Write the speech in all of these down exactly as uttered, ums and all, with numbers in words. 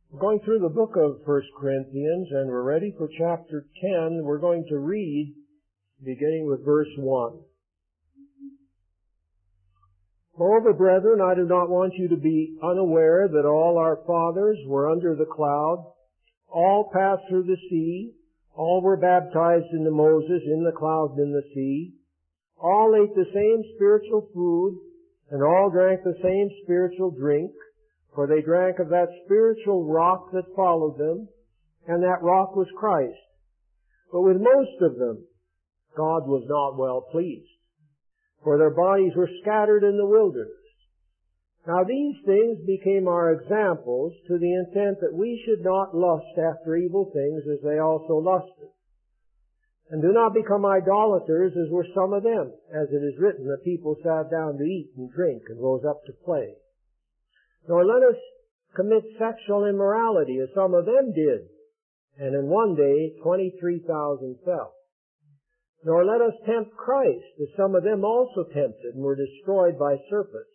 We're going through the book of First Corinthians, and we're ready for chapter ten. We're going to read beginning with verse one. Moreover, brethren, I do not want you to be unaware that all our fathers were under the cloud, all passed through the sea, all were baptized into Moses in the cloud and in the sea, all ate the same spiritual food, and all drank the same spiritual drink, for they drank of that spiritual rock that followed them, and that rock was Christ. But with most of them, God was not well pleased, for their bodies were scattered in the wilderness. Now these things became our examples, to the intent that we should not lust after evil things as they also lusted. And do not become idolaters as were some of them, as it is written, the people sat down to eat and drink and rose up to play. Nor let us commit sexual immorality as some of them did, and in one day twenty-three thousand fell. Nor let us tempt Christ, as some of them also tempted and were destroyed by serpents.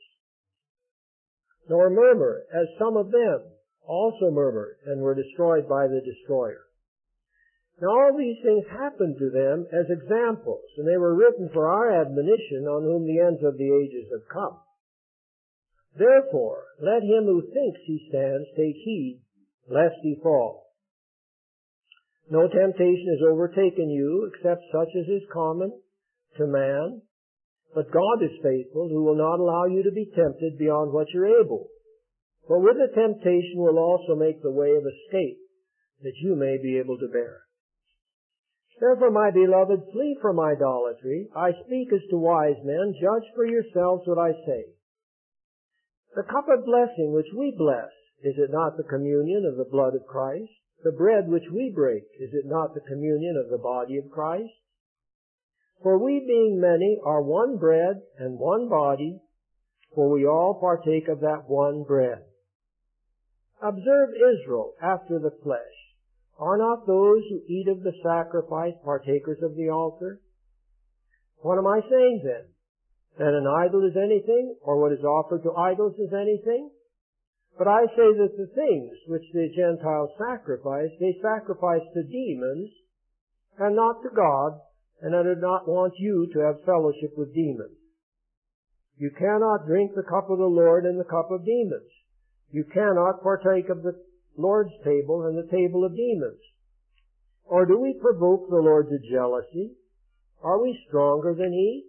Nor murmur, as some of them also murmured and were destroyed by the destroyer. Now all these things happened to them as examples, and they were written for our admonition, on whom the ends of the ages have come. Therefore, let him who thinks he stands take heed, lest he fall. No temptation has overtaken you, except such as is common to man. But God is faithful, who will not allow you to be tempted beyond what you're able. For with the temptation will also make the way of escape, that you may be able to bear it. Therefore, my beloved, flee from idolatry. I speak as to wise men. Judge for yourselves what I say. The cup of blessing which we bless, is it not the communion of the blood of Christ? The bread which we break, is it not the communion of the body of Christ? For we being many are one bread and one body, for we all partake of that one bread. Observe Israel after the flesh. Are not those who eat of the sacrifice partakers of the altar? What am I saying then? That an idol is anything, or what is offered to idols is anything? But I say that the things which the Gentiles sacrifice, they sacrifice to demons, and not to God, and I do not want you to have fellowship with demons. You cannot drink the cup of the Lord and the cup of demons. You cannot partake of the Lord's table and the table of demons. Or do we provoke the Lord to jealousy? Are we stronger than He?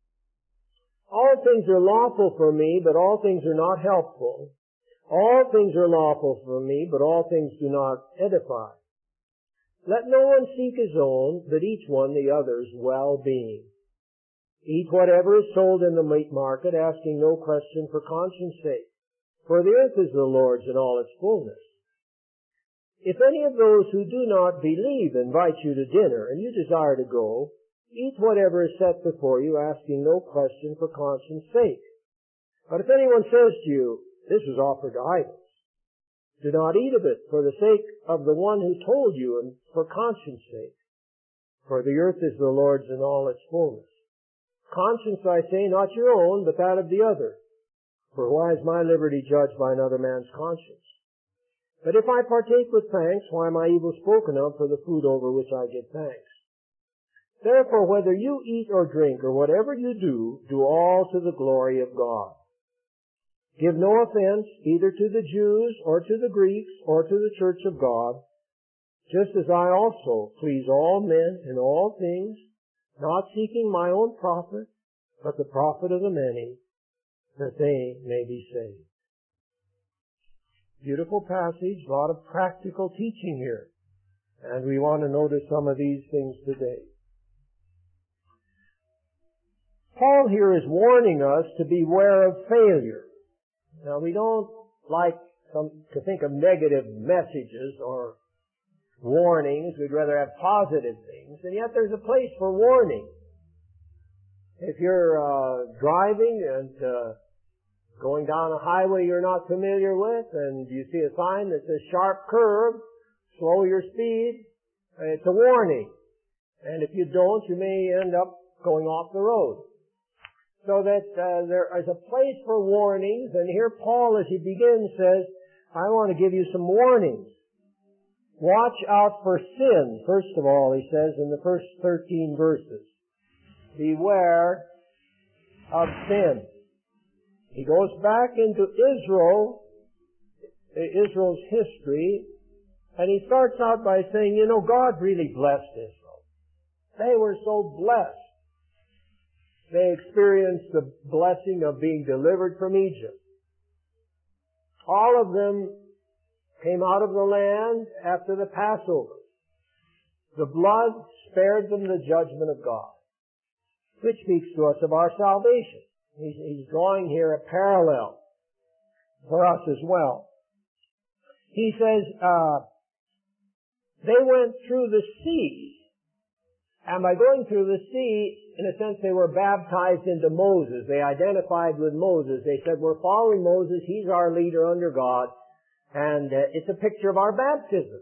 All things are lawful for me, but all things are not helpful. All things are lawful for me, but all things do not edify. Let no one seek his own, but each one the other's well-being. Eat whatever is sold in the meat market, asking no question for conscience sake. For the earth is the Lord's in all its fullness. If any of those who do not believe invite you to dinner, and you desire to go, eat whatever is set before you, asking no question for conscience sake. But if anyone says to you, this was offered to idols, do not eat of it for the sake of the one who told you and for conscience sake. For the earth is the Lord's in all its fullness. Conscience, I say, not your own, but that of the other. For why is my liberty judged by another man's conscience? But if I partake with thanks, why am I evil spoken of for the food over which I give thanks? Therefore, whether you eat or drink, or whatever you do, do all to the glory of God. Give no offense either to the Jews or to the Greeks or to the church of God, just as I also please all men in all things, not seeking my own profit, but the profit of the many, that they may be saved. Beautiful passage, a lot of practical teaching here, and we want to notice some of these things today. Paul here is warning us to beware of failure. Now, we don't like some, to think of negative messages or warnings. We'd rather have positive things, and yet there's a place for warning. If you're uh, driving and uh, going down a highway you're not familiar with, and you see a sign that says sharp curve, slow your speed, it's a warning. And if you don't, you may end up going off the road. So that uh, there is a place for warnings, and here Paul, as he begins, says, I want to give you some warnings. Watch out for sin. First of all, he says in the first thirteen verses, beware of sin. He goes back into Israel, Israel's history, and he starts out by saying, you know, God really blessed Israel. They were so blessed. They experienced the blessing of being delivered from Egypt. All of them came out of the land after the Passover. The blood spared them the judgment of God, which speaks to us of our salvation. He's, he's drawing here a parallel for us as well. He says, uh, they went through the sea, and by going through the sea, in a sense, they were baptized into Moses. They identified with Moses. They said, we're following Moses. He's our leader under God. And uh, it's a picture of our baptism.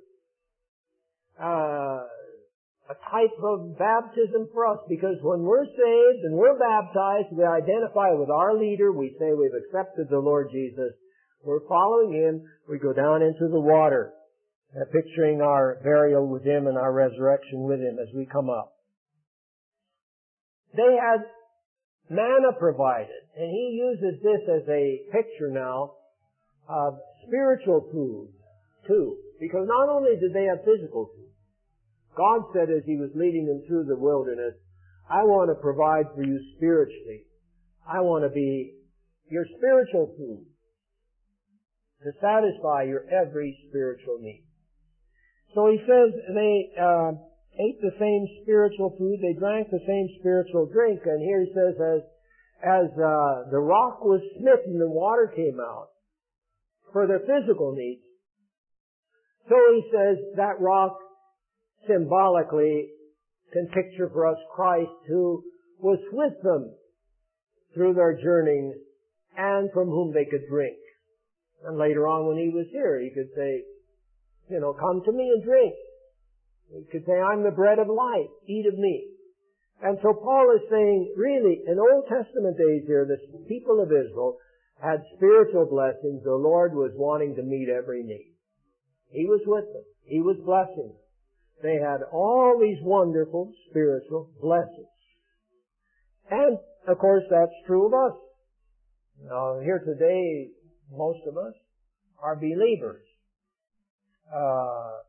Uh, a type of baptism for us, because when we're saved and we're baptized, we identify with our leader. We say we've accepted the Lord Jesus. We're following Him. We go down into the water, uh, picturing our burial with Him and our resurrection with Him as we come up. They had manna provided, and he uses this as a picture now of spiritual food, too. Because not only did they have physical food, God said as He was leading them through the wilderness, I want to provide for you spiritually. I want to be your spiritual food to satisfy your every spiritual need. So he says they uh, ate the same spiritual food, they drank the same spiritual drink, and here he says as as uh, the rock was smitten, the water came out for their physical needs. So he says that rock symbolically can picture for us Christ, who was with them through their journeying and from whom they could drink. And later on when he was here, he could say, you know, come to me and drink. He could say, I'm the bread of life, eat of me. And so Paul is saying, really, in Old Testament days here, the people of Israel had spiritual blessings. The Lord was wanting to meet every need. He was with them. He was blessing them. They had all these wonderful spiritual blessings. And, of course, that's true of us. Now, here today, most of us are believers. Uh,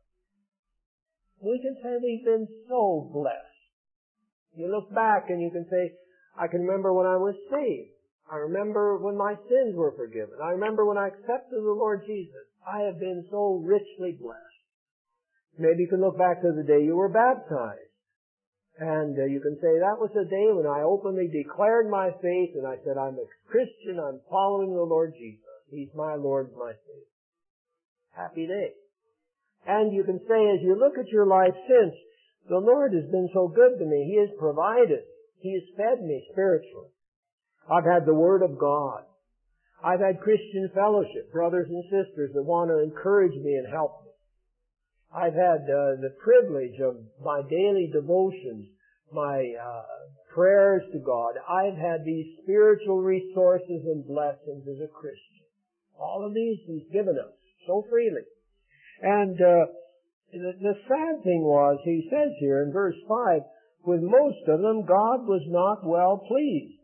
we can say we've been so blessed. You look back and you can say, I can remember when I was saved. I remember when my sins were forgiven. I remember when I accepted the Lord Jesus. I have been so richly blessed. Maybe you can look back to the day you were baptized. And uh, you can say, that was the day when I openly declared my faith and I said, I'm a Christian, I'm following the Lord Jesus. He's my Lord, my Savior. Happy day. And you can say, as you look at your life since, the Lord has been so good to me. He has provided. He has fed me spiritually. I've had the Word of God. I've had Christian fellowship, brothers and sisters that want to encourage me and help me. I've had uh, the privilege of my daily devotions, my uh, prayers to God. I've had these spiritual resources and blessings as a Christian. All of these He's given us so freely. And uh, the, the sad thing was, he says here in verse five, with most of them God was not well pleased.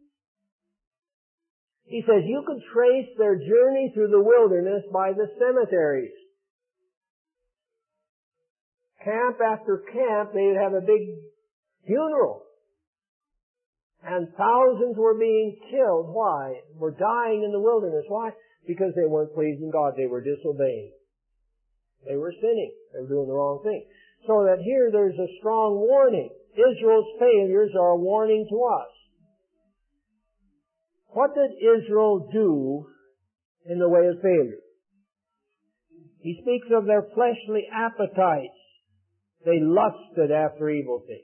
He says you could trace their journey through the wilderness by the cemeteries. Camp after camp, they'd have a big funeral. And thousands were being killed. Why? Were dying in the wilderness. Why? Because they weren't pleasing God. They were disobeying. They were sinning. They were doing the wrong thing. So that here there's a strong warning. Israel's failures are a warning to us. What did Israel do in the way of failure? He speaks of their fleshly appetites. They lusted after evil things.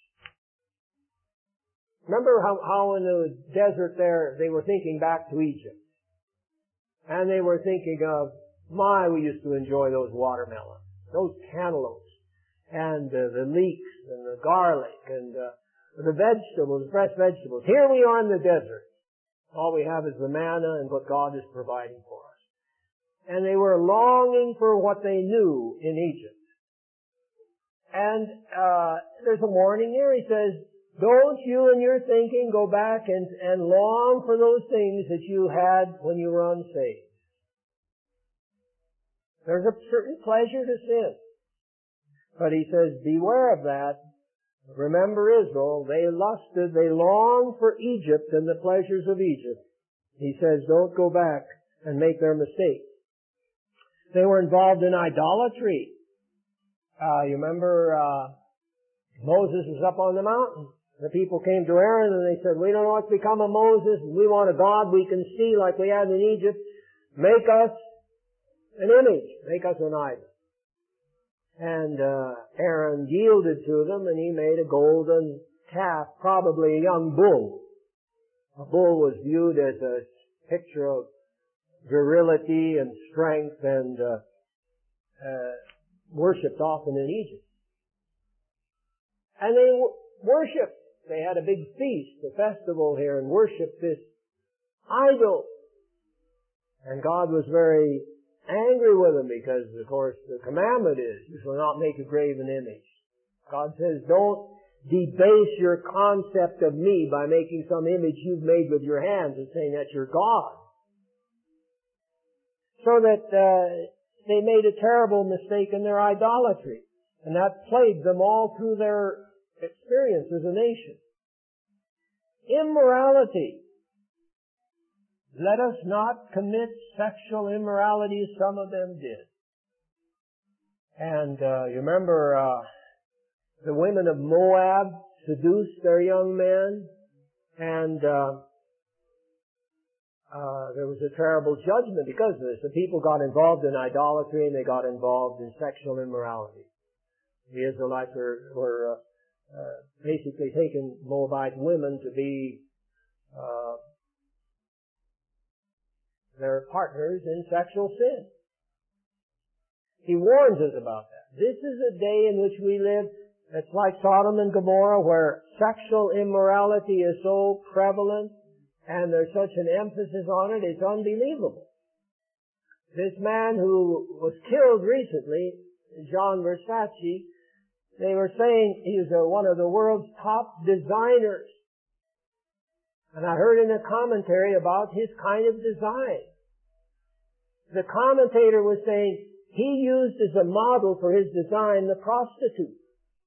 Remember how, how in the desert there, they were thinking back to Egypt. And they were thinking of, my, we used to enjoy those watermelons, those cantaloupes, and uh, the leeks, and the garlic, and uh, the vegetables, fresh vegetables. Here we are in the desert. All we have is the manna and what God is providing for us. and they were longing for what they knew in Egypt. And uh, there's a warning here. He says, don't you in your thinking go back and, and long for those things that you had when you were unsaved. There's a certain pleasure to sin. But he says, beware of that. Remember Israel, they lusted, they longed for Egypt and the pleasures of Egypt. He says, don't go back and make their mistakes. They were involved in idolatry. Uh, you remember, uh, Moses was up on the mountain. The people came to Aaron and they said, we don't know what's become of Moses. We want a God we can see like we had in Egypt. Make us an image. Make us an idol. And uh, Aaron yielded to them, and he made a golden calf, probably a young bull. A bull was viewed as a picture of virility and strength, and uh, uh, worshipped often in Egypt. And they w- worshipped. They had a big feast, a festival here, and worshipped this idol. And God was very angry with them because, of course, the commandment is, you shall not make a graven image. God says, don't debase your concept of me by making some image you've made with your hands and saying that's your God. So that uh, they made a terrible mistake in their idolatry. And that plagued them all through their experience as a nation. Immorality. Let us not commit sexual immorality as some of them did. And uh, you remember uh, the women of Moab seduced their young men, and uh, uh, there was a terrible judgment because of this. The people got involved in idolatry and they got involved in sexual immorality. The Israelites were, were uh, uh, basically taking Moabite women to be uh, their partners in sexual sin. He warns us about that. This is a day in which we live. It's like Sodom and Gomorrah, where sexual immorality is so prevalent and there's such an emphasis on it, it's unbelievable. This man who was killed recently, John Versace, they were saying he was a, one of the world's top designers. And I heard in a commentary about his kind of design. The commentator was saying he used as a model for his design the prostitute.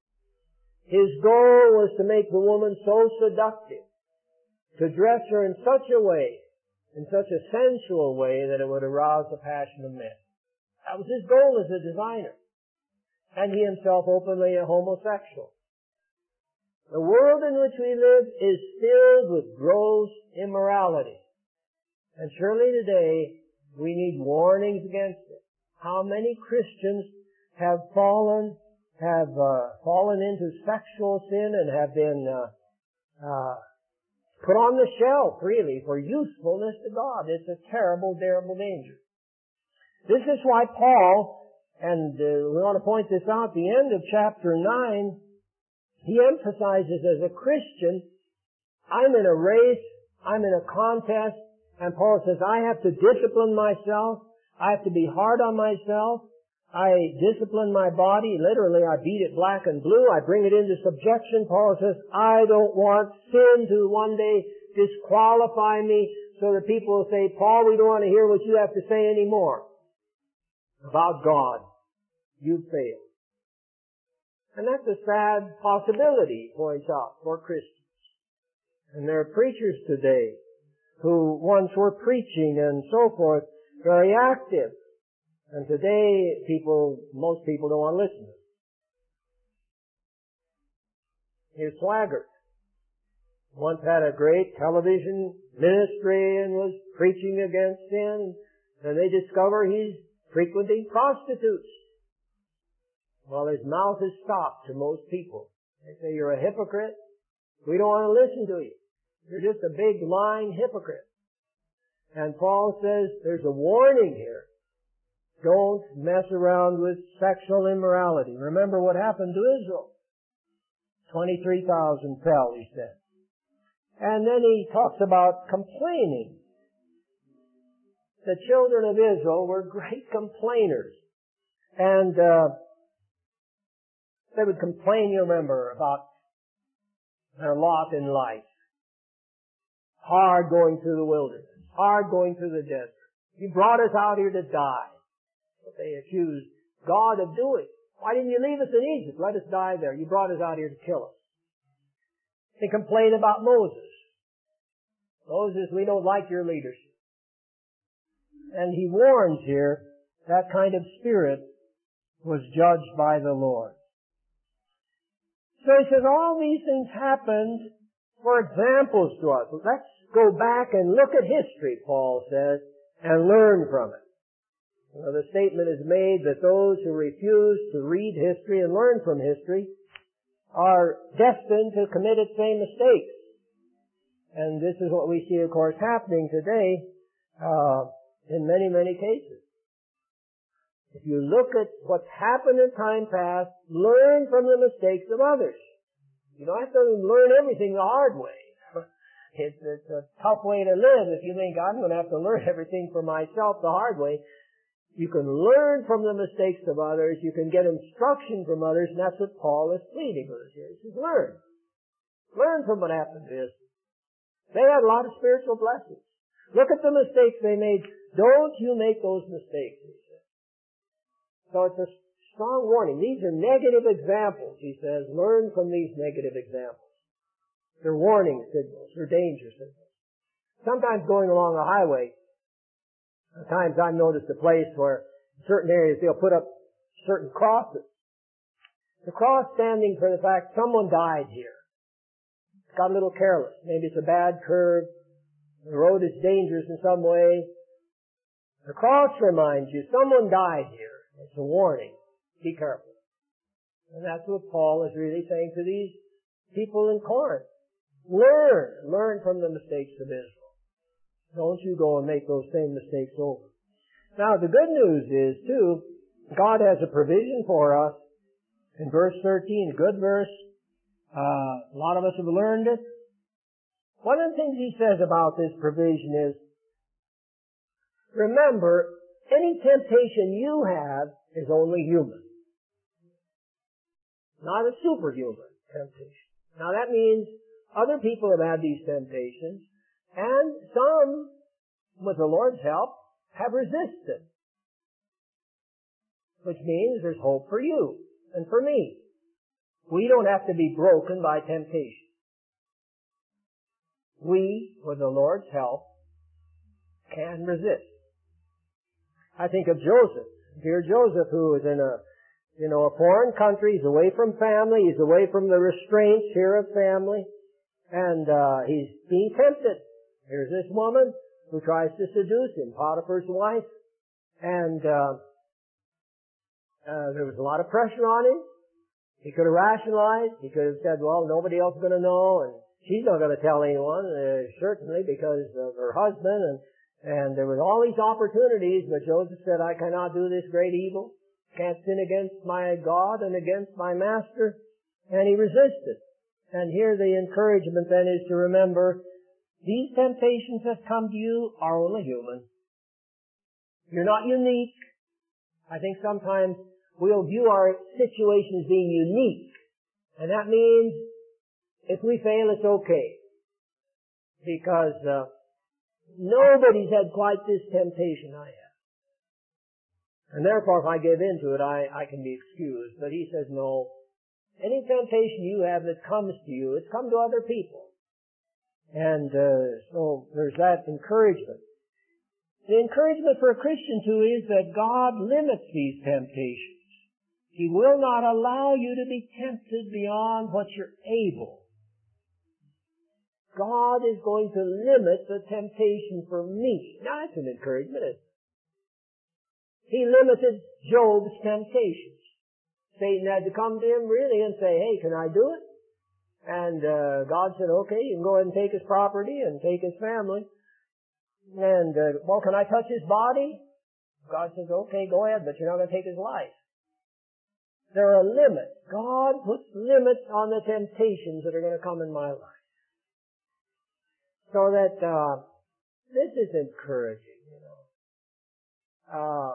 His goal was to make the woman so seductive, to dress her in such a way, in such a sensual way, that it would arouse the passion of men. That was his goal as a designer. And he himself openly a homosexual. The world in which we live is filled with gross immorality. And surely today we need warnings against it. How many Christians have fallen, have uh, fallen into sexual sin and have been uh, uh, put on the shelf, really, for usefulness to God. It's a terrible, terrible danger. This is why Paul, and uh, we want to point this out, at the end of chapter nine, he emphasizes as a Christian, I'm in a race, I'm in a contest, and Paul says, I have to discipline myself, I have to be hard on myself, I discipline my body, literally I beat it black and blue, I bring it into subjection. Paul says, I don't want sin to one day disqualify me so that people will say, Paul, we don't want to hear what you have to say anymore about God. You've failed. And that's a sad possibility, he points out, for Christians. And there are preachers today who once were preaching and so forth, very active. And today, people, most people don't want to listen to them. Here's Swaggart. Once had a great television ministry and was preaching against sin, and they discover he's frequenting prostitutes. Well, his mouth is stopped to most people. They say, you're a hypocrite. We don't want to listen to you. You're just a big lying hypocrite. And Paul says there's a warning here. Don't mess around with sexual immorality. Remember what happened to Israel. twenty-three thousand fell, he said. And then he talks about complaining. the children of Israel were great complainers. And uh, they would complain, you remember, about their lot in life. Hard going through the wilderness. Hard going through the desert. You brought us out here to die. But they accused God of doing. Why didn't you leave us in Egypt? Let us die there. You brought us out here to kill us. They complained about Moses. Moses, we don't like your leadership. And he warns here that kind of spirit was judged by the Lord. So he says all these things happened for examples to us. Let's go back and look at history, Paul says, and learn from it. You know, the statement is made that those who refuse to read history and learn from history are destined to commit its same mistakes. And this is what we see, of course, happening today uh, in many, many cases. If you look at what's happened in time past, learn from the mistakes of others. You don't have to learn everything the hard way. It's, it's a tough way to live if you think I'm going to have to learn everything for myself the hard way. You can learn from the mistakes of others. You can get instruction from others, and that's what Paul is pleading with us here. He says, learn. Learn from what happened to us. They had a lot of spiritual blessings. Look at the mistakes they made. Don't you make those mistakes, he says. So it's a strong warning. These are negative examples, he says. Learn from these negative examples. They're warning signals. They're danger signals. Sometimes going along a highway, at times I've noticed a place where in certain areas they'll put up certain crosses. The cross standing for the fact someone died here. It's got a little careless. Maybe it's a bad curve. The road is dangerous in some way. The cross reminds you someone died here. It's a warning. Be careful. And that's what Paul is really saying to these people in Corinth. Learn. Learn from the mistakes of Israel. Don't you go and make those same mistakes over. Now, the good news is, too, God has a provision for us in verse thirteen, a good verse. Uh, a lot of us have learned it. One of the things he says about this provision is, remember, any temptation you have is only human. Not a superhuman temptation. Now that means other people have had these temptations, and some, with the Lord's help, have resisted. Which means there's hope for you and for me. We don't have to be broken by temptation. We, with the Lord's help, can resist. I think of Joseph. Dear Joseph, who is in a, you know, a foreign country. He's away from family. He's away from the restraints here of family. And uh, he's being tempted. Here's this woman who tries to seduce him, Potiphar's wife. And uh, uh, there was a lot of pressure on him. He could have rationalized. He could have said, well, nobody else is going to know, and she's not going to tell anyone, uh, certainly because of her husband. And, and there was all these opportunities, but Joseph said, I cannot do this great evil. Can't sin against my God and against my master. And he resisted. And here the encouragement then is to remember, these temptations that come to you are only human. You're not unique. I think sometimes we'll view our situation as being unique. And that means if we fail, it's okay. Because uh, nobody's had quite this temptation I have. And therefore, if I give in to it, I, I can be excused. But he says, no. Any temptation you have that comes to you, it's come to other people. And uh, so there's that encouragement. The encouragement for a Christian, too, is that God limits these temptations. He will not allow you to be tempted beyond what you're able. God is going to limit the temptation for me. Now, that's an encouragement, isn't it? He limited Job's temptations. Satan had to come to him really and say, hey, can I do it? And uh, God said, okay, you can go ahead and take his property and take his family. And, uh, well, can I touch his body? God says, okay, go ahead, but you're not going to take his life. There are limits. God puts limits on the temptations that are going to come in my life. So that uh, this is encouraging, you know. uh,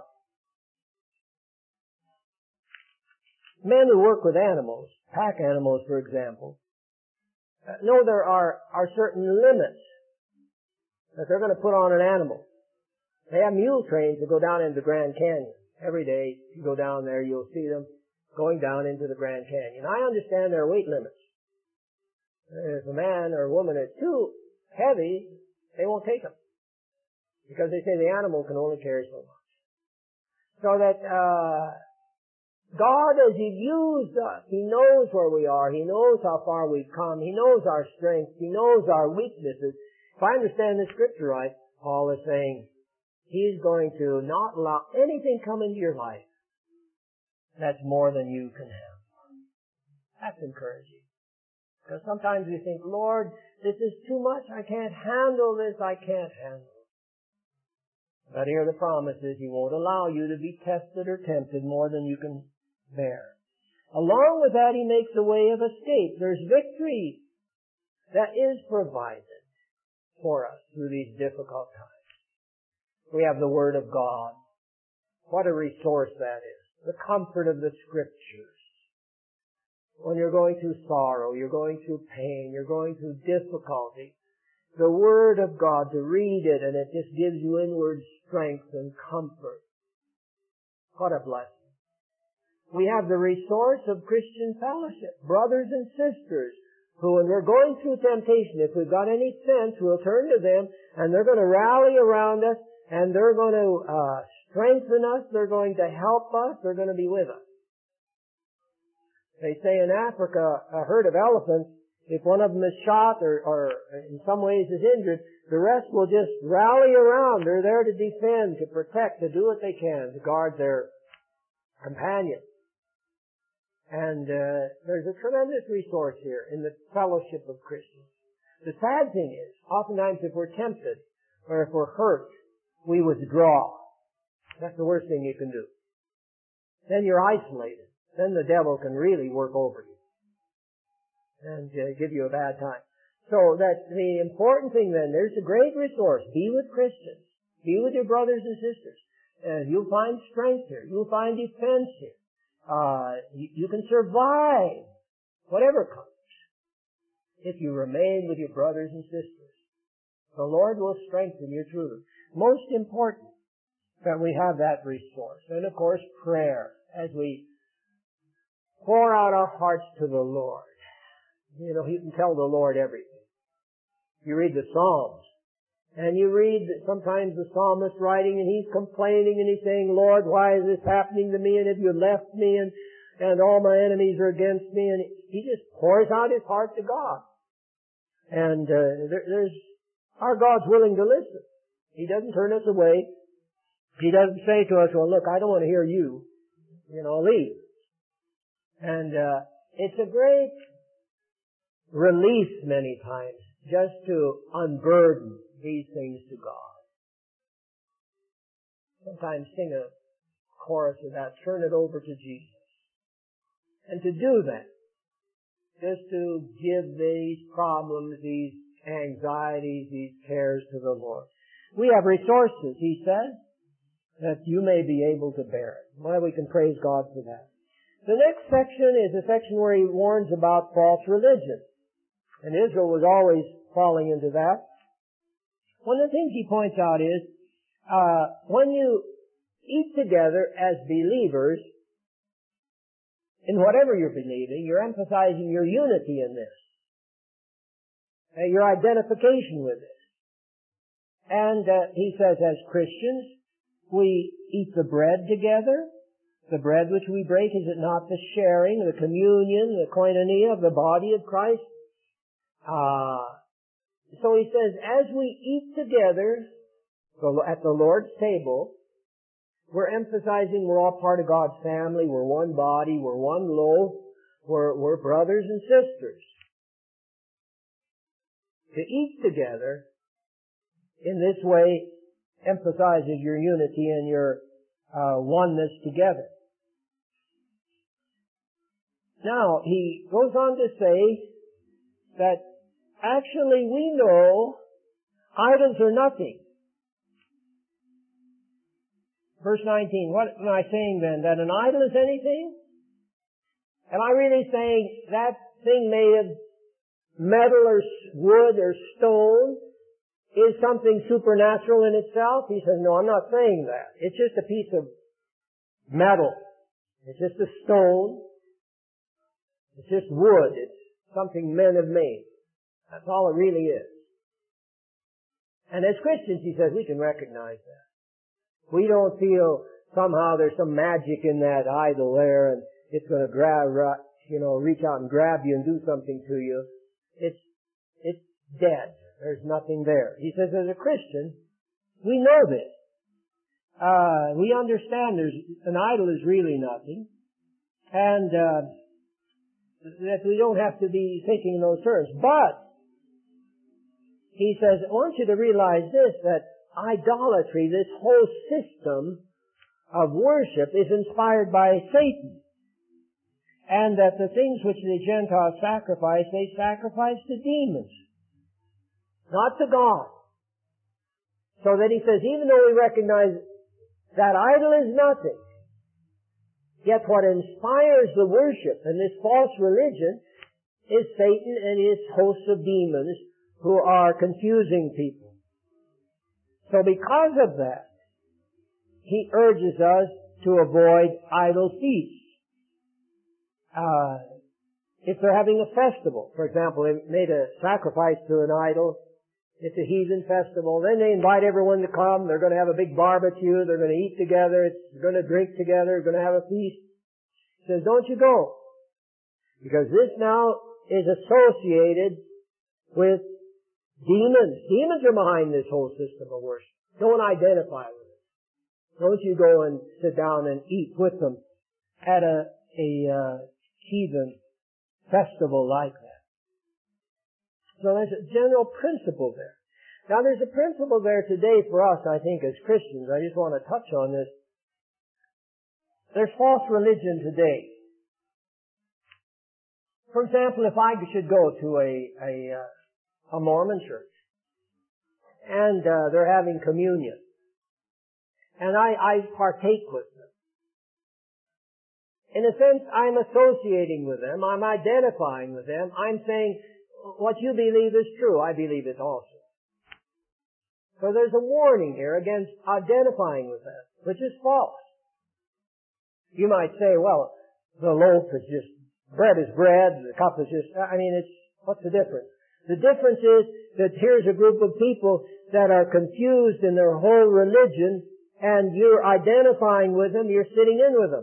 men who work with animals, pack animals, for example, uh, know there are, are certain limits that they're going to put on an animal. They have mule trains that go down into the Grand Canyon. Every day you go down there, you'll see them going down into the Grand Canyon. I understand there are weight limits. If a man or a woman is too heavy, they won't take them, because they say the animal can only carry so much. So that uh God, as He used us, He knows where we are. He knows how far we've come. He knows our strengths. He knows our weaknesses. If I understand the Scripture right, Paul is saying He's going to not allow anything come into your life that's more than you can handle. That's encouraging. Because sometimes we think, Lord, this is too much. I can't handle this. I can't handle it. But here the promise is He won't allow you to be tested or tempted more than you can bear. Along with that, He makes a way of escape. There's victory that is provided for us through these difficult times. We have the Word of God. What a resource that is. The comfort of the Scriptures. When you're going through sorrow, you're going through pain, you're going through difficulty, the Word of God, to read it, and it just gives you inward strength and comfort. What a blessing. We have the resource of Christian fellowship, brothers and sisters, who when we're going through temptation, if we've got any sense, we'll turn to them, and they're going to rally around us, and they're going to uh, strengthen us, they're going to help us, they're going to be with us. They say in Africa, a herd of elephants, if one of them is shot or, or in some ways is injured, the rest will just rally around. They're there to defend, to protect, to do what they can to guard their companion. And uh, there's a tremendous resource here in the fellowship of Christians. The sad thing is, oftentimes if we're tempted or if we're hurt, we withdraw. That's the worst thing you can do. Then you're isolated. Then the devil can really work over you and uh, give you a bad time. So that the important thing then, there's a great resource. Be with Christians. Be with your brothers and sisters. Uh, you'll find strength here. You'll find defense here. Uh, you, you can survive whatever comes if you remain with your brothers and sisters. The Lord will strengthen you truly. Most important that we have that resource. And of course, prayer as we pour out our hearts to the Lord. You know, you can tell the Lord everything. You read the Psalms, and you read sometimes the psalmist writing, and he's complaining, and he's saying, Lord, why is this happening to me? And have you left me? And, and all my enemies are against me. And he just pours out his heart to God. And uh, there, there's our God's willing to listen. He doesn't turn us away. He doesn't say to us, well, look, I don't want to hear you. You know, leave. And uh, it's a great relief many times just to unburden these things to God. Sometimes sing a chorus of that, turn it over to Jesus. And to do that, just to give these problems, these anxieties, these cares to the Lord. We have resources, He says, that you may be able to bear it. Well, we can praise God for that. The next section is a section where He warns about false religion. And Israel was always falling into that. One of the things He points out is, uh, when you eat together as believers, in whatever you're believing, you're emphasizing your unity in this. Uh, your identification with this. And uh, He says, as Christians, we eat the bread together. The bread which we break, is it not the sharing, the communion, the koinonia of the body of Christ? Uh, so he says, as we eat together at the Lord's table, we're emphasizing we're all part of God's family, we're one body, we're one loaf, we're, we're brothers and sisters. To eat together in this way emphasizes your unity and your uh, oneness together. Now, he goes on to say that actually we know idols are nothing. Verse nineteen, what am I saying then? That an idol is anything? Am I really saying that thing made of metal or wood or stone is something supernatural in itself? He says, no, I'm not saying that. It's just a piece of metal. It's just a stone. It's just wood. It's something men have made. That's all it really is. And as Christians, he says, we can recognize that. We don't feel somehow there's some magic in that idol there and it's going to grab, you know, reach out and grab you and do something to you. It's, it's dead. There's nothing there. He says, as a Christian, we know this. Uh, we understand there's, an idol is really nothing. And, uh, that we don't have to be thinking in those terms. But, he says, I want you to realize this, that idolatry, this whole system of worship is inspired by Satan. And that the things which the Gentiles sacrifice, they sacrifice to demons, not to God. So that he says, even though we recognize that idol is nothing, yet what inspires the worship and this false religion is Satan and his hosts of demons who are confusing people. So because of that, he urges us to avoid idol feasts. Uh, if they're having a festival, for example, they made a sacrifice to an idol, it's a heathen festival, then they invite everyone to come, they're going to have a big barbecue, they're going to eat together, they're going to drink together, they're going to have a feast. He says, don't you go. Because this now is associated with demons. Demons are behind this whole system of worship. Don't identify with it. Don't you go and sit down and eat with them at a, a uh, heathen festival like that. So there's a general principle there. Now there's a principle there today for us, I think, as Christians. I just want to touch on this. There's false religion today. For example, if I should go to a a, a Mormon church and uh, they're having communion, and I, I partake with them, in a sense, I'm associating with them. I'm identifying with them. I'm saying, what you believe is true. I believe it also. So there's a warning here against identifying with them, which is false. You might say, well, the loaf is just, bread is bread, the cup is just, I mean, it's, what's the difference? The difference is that here's a group of people that are confused in their whole religion, and you're identifying with them, you're sitting in with them.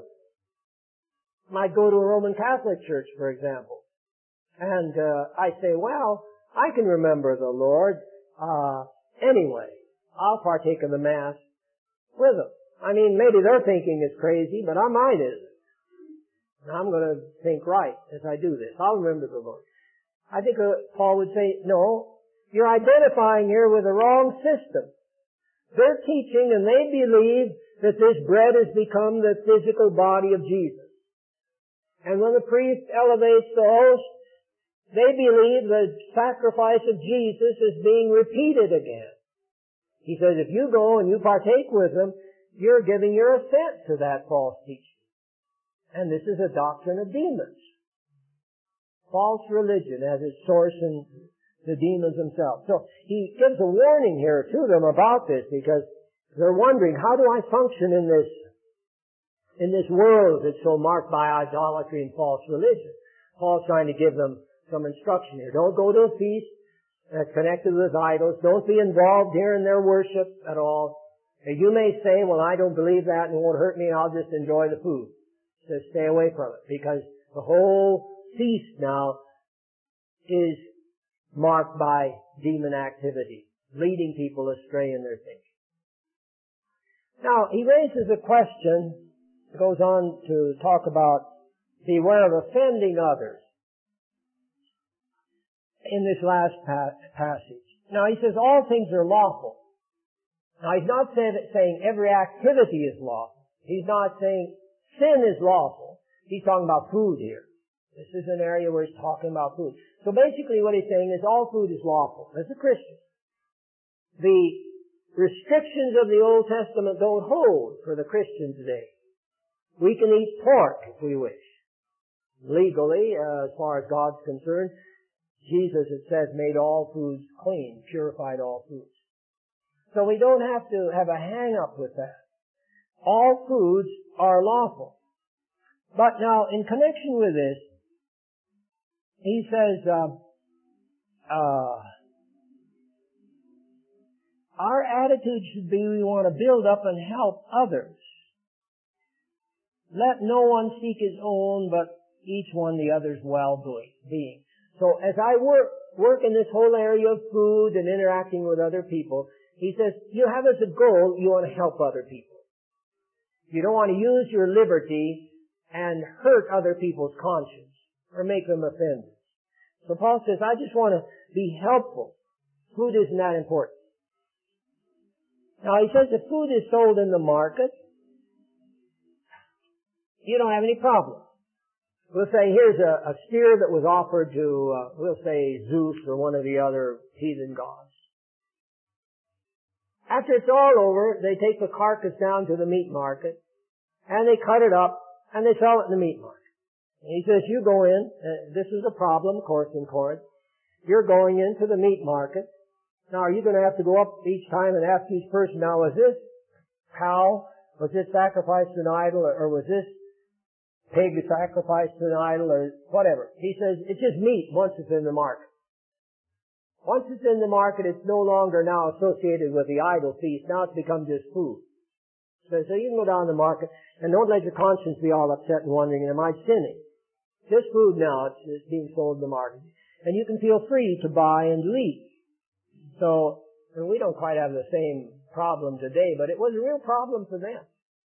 Might go to a Roman Catholic church, for example, and uh, I say, well, I can remember the Lord uh, anyway. I'll partake of the Mass with them. I mean, maybe their thinking is crazy, but mine isn't. I'm going to think right as I do this. I'll remember the Lord. I think uh, Paul would say, no, you're identifying here with the wrong system. They're teaching and they believe that this bread has become the physical body of Jesus. And when the priest elevates the host, they believe the sacrifice of Jesus is being repeated again. He says, if you go and you partake with them, you're giving your assent to that false teaching. And this is a doctrine of demons. False religion has its source in the demons themselves. So he gives a warning here to them about this because they're wondering, how do I function in this in this world that's so marked by idolatry and false religion? Paul's trying to give them some instruction here. Don't go to a feast that's connected with idols. Don't be involved here in their worship at all. And you may say, well, I don't believe that and it won't hurt me. I'll just enjoy the food. So stay away from it because the whole feast now is marked by demon activity, leading people astray in their thinking. Now, he raises a question, goes on to talk about beware of offending others in this last pa- passage. Now, he says all things are lawful. Now, he's not say that, saying every activity is lawful. He's not saying sin is lawful. He's talking about food here. This is an area where he's talking about food. So basically what he's saying is all food is lawful as a Christian. The restrictions of the Old Testament don't hold for the Christian today. We can eat pork if we wish. Legally, uh, as far as God's concerned, Jesus, it says, made all foods clean, purified all foods. So we don't have to have a hang-up with that. All foods are lawful. But now, in connection with this, he says, uh, uh, our attitude should be we want to build up and help others. Let no one seek his own, but each one the other's well-being. So as I work, work in this whole area of food and interacting with other people, he says, you have as a goal, you want to help other people. You don't want to use your liberty and hurt other people's conscience or make them offended. So Paul says, I just want to be helpful. Food isn't that important. Now he says if food is sold in the market, you don't have any problem. We'll say here's a, a steer that was offered to, uh, we'll say Zeus or one of the other heathen gods. After it's all over, they take the carcass down to the meat market and they cut it up and they sell it in the meat market. And he says, you go in, uh, this is a problem, of course, in Corinth. You're going into the meat market. Now, are you going to have to go up each time and ask each person, now, was this cow, was this sacrificed to an idol, or, or was this pig sacrificed to an idol, or whatever? He says, it's just meat once it's in the market. Once it's in the market, it's no longer now associated with the idol feast. Now it's become just food. So, so you can go down the market, and don't let your conscience be all upset and wondering, am I sinning? Just food now, it's, it's being sold in the market. And you can feel free to buy and leave. So, and we don't quite have the same problem today, but it was a real problem for them.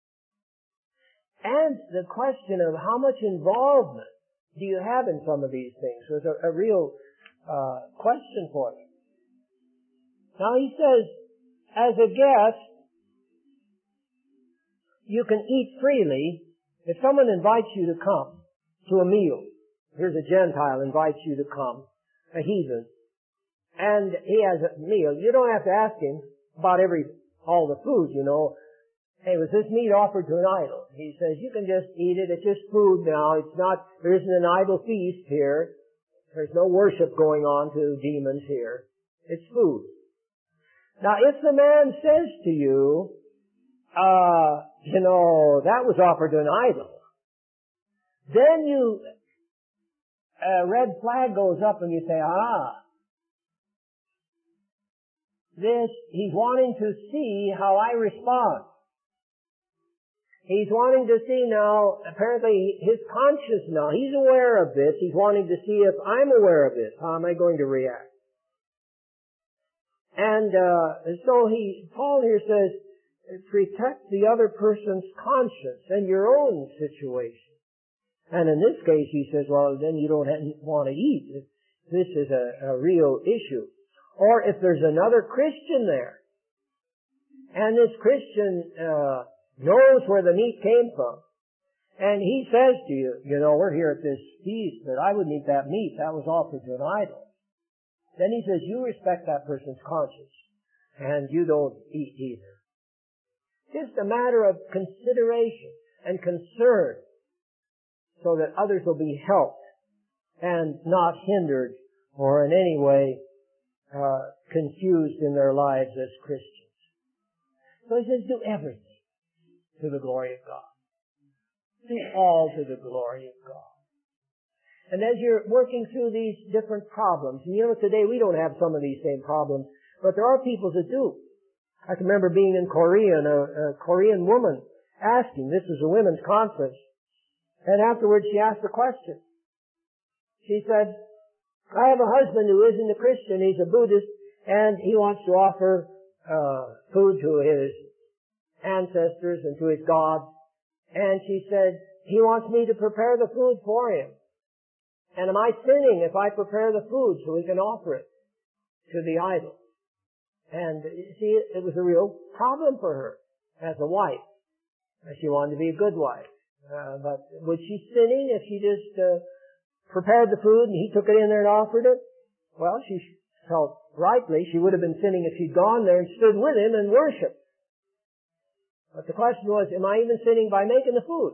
And the question of how much involvement do you have in some of these things was a, a real uh, question for them. Now he says, as a guest, you can eat freely if someone invites you to come to a meal. Here's a Gentile invites you to come, a heathen, and he has a meal. You don't have to ask him about every, all the food, you know. Hey, was this meat offered to an idol? He says, you can just eat it. It's just food now. It's not, there isn't an idol feast here. There's no worship going on to demons here. It's food. Now, if the man says to you, uh, you know, that was offered to an idol, then you, a red flag goes up and you say, ah, this, he's wanting to see how I respond. He's wanting to see now, apparently his conscience now, he's aware of this, he's wanting to see if I'm aware of this, how am I going to react? And, uh, so he, Paul here says, protect the other person's conscience and your own situation. And in this case he says, well, then you don't want to eat. This is a, a real issue. Or if there's another Christian there, and this Christian, uh, knows where the meat came from, and he says to you, you know, we're here at this feast, but I wouldn't eat that meat. That was offered to an idol. Then he says, you respect that person's conscience, and you don't eat either. Just a matter of consideration and concern so that others will be helped and not hindered or in any way uh, confused in their lives as Christians. So he says, do everything to the glory of God. Do all to the glory of God. And as you're working through these different problems, and you know today we don't have some of these same problems, but there are people that do. I can remember being in Korea and a, a Korean woman asking, this was a women's conference, and afterwards she asked a question. She said, I have a husband who isn't a Christian, he's a Buddhist, and he wants to offer uh, food to his ancestors and to his gods. And she said, he wants me to prepare the food for him. And am I sinning if I prepare the food so he can offer it to the idol? And you see, it was a real problem for her as a wife. She wanted to be a good wife. Uh, but was she sinning if she just uh, prepared the food and he took it in there and offered it? Well, she felt rightly, she would have been sinning if she'd gone there and stood with him and worshiped. But the question was, am I even sinning by making the food?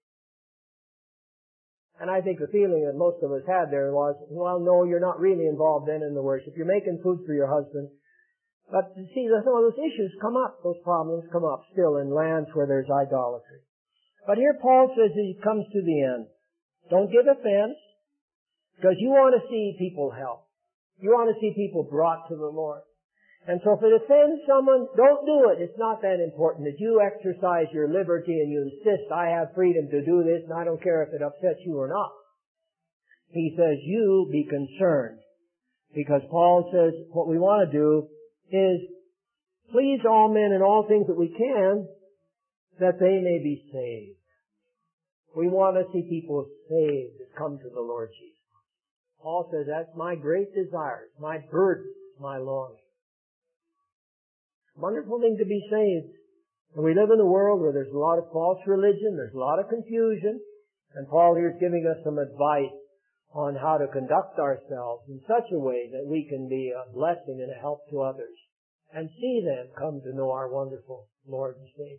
And I think the feeling that most of us had there was, well, no, you're not really involved then in the worship. You're making food for your husband. But you see, some of those issues come up, those problems come up still in lands where there's idolatry. But here Paul says he comes to the end. Don't give offense, because you want to see people help. You want to see people brought to the Lord. And so if it offends someone, don't do it. It's not that important that you exercise your liberty and you insist, I have freedom to do this and I don't care if it upsets you or not. He says, you be concerned. Because Paul says what we want to do is please all men in all things that we can, that they may be saved. We want to see people saved that come to the Lord Jesus. Paul says that's my great desire, it's my burden, it's my longing. Wonderful thing to be saved. And we live in a world where there's a lot of false religion, there's a lot of confusion, and Paul here is giving us some advice on how to conduct ourselves in such a way that we can be a blessing and a help to others and see them come to know our wonderful Lord and Savior.